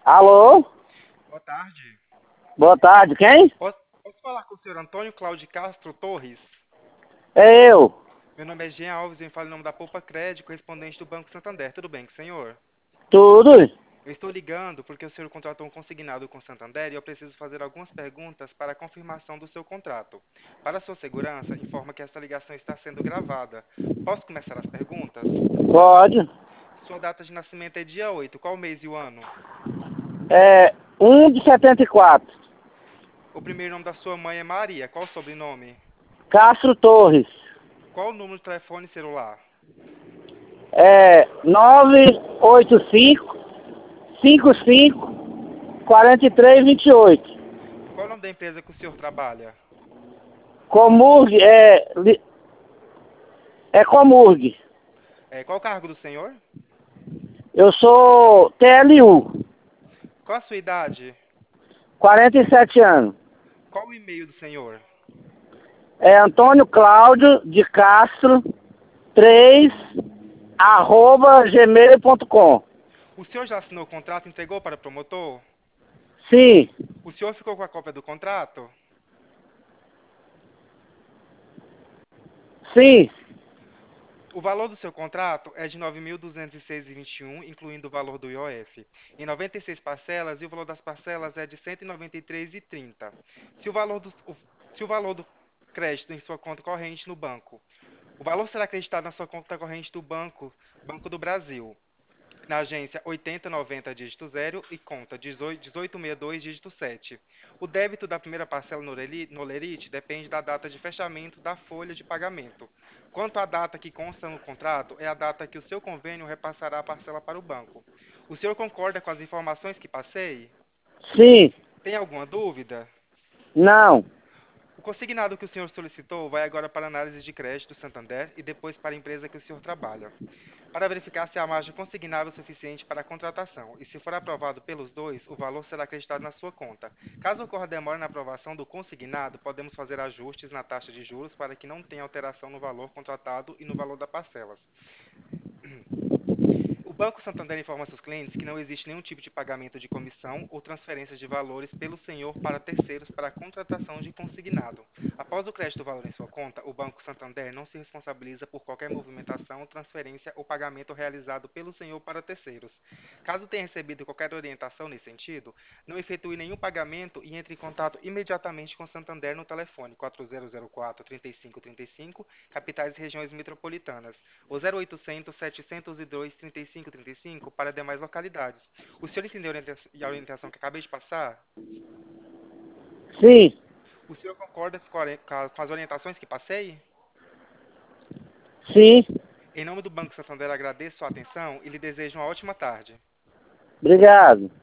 Alô? Boa tarde. Boa tarde, quem? Posso falar com o senhor Antônio Cláudio Castro Torres? É eu. Meu nome é Jean Alves e eu falo em nome da Poupa Crédito, correspondente do Banco Santander. Tudo bem com o senhor? Tudo? Eu estou ligando porque o senhor contratou um consignado com o Santander e eu preciso fazer algumas perguntas para a confirmação do seu contrato. Para sua segurança, informa que esta ligação está sendo gravada. Posso começar as perguntas? Pode. Sua data de nascimento é dia 8. Qual mês e o ano? É 1 de 74. O primeiro nome da sua mãe é Maria. Qual o sobrenome? Castro Torres. Qual o número de telefone celular? É 985 55 4328. Qual o nome da empresa que o senhor trabalha? Comurg é Comurg. Qual o cargo do senhor? Eu sou TLU, Qual a sua idade? 47 anos. Qual o e-mail do senhor? É Antônio Cláudio de Castro 3 arroba gmail.com. O senhor já assinou o contrato e entregou para o promotor? Sim, O senhor ficou com a cópia do contrato? sim, O valor do seu contrato é de R$ 9.206,21, incluindo o valor do IOF, em 96 parcelas e o valor das parcelas é de R$ 193,30. Se o valor se o valor do crédito em sua conta corrente no banco, o valor será acreditado na sua conta corrente do Banco do Brasil, na agência 8090 dígito 0 e conta 1862 dígito 7. O débito da primeira parcela no Lerite depende da data de fechamento da folha de pagamento. Quanto à data que consta no contrato, é a data que o seu convênio repassará a parcela para o banco. O senhor concorda com as informações que passei? sim, Tem alguma dúvida? não, O consignado que o senhor solicitou vai agora para a análise de crédito do Santander e depois para a empresa que o senhor trabalha, para verificar se há margem consignável suficiente para a contratação, e se for aprovado pelos dois, o valor será acreditado na sua conta. Caso ocorra demora na aprovação do consignado, podemos fazer ajustes na taxa de juros para que não tenha alteração no valor contratado e no valor das parcelas. O Banco Santander informa seus clientes que não existe nenhum tipo de pagamento de comissão ou transferência de valores pelo senhor para terceiros para a contratação de consignado. Após o crédito do valor em sua conta, o Banco Santander não se responsabiliza por qualquer movimentação, transferência ou pagamento realizado pelo senhor para terceiros. Caso tenha recebido qualquer orientação nesse sentido, não efetue nenhum pagamento e entre em contato imediatamente com o Santander no telefone 4004-3535, capitais e regiões metropolitanas, ou 0800 702 3535 para demais localidades. O senhor entendeu a orientação que acabei de passar? sim, O senhor concorda com as orientações que passei? sim. Em nome do Banco Santander, agradeço sua atenção e lhe desejo uma ótima tarde. Obrigado.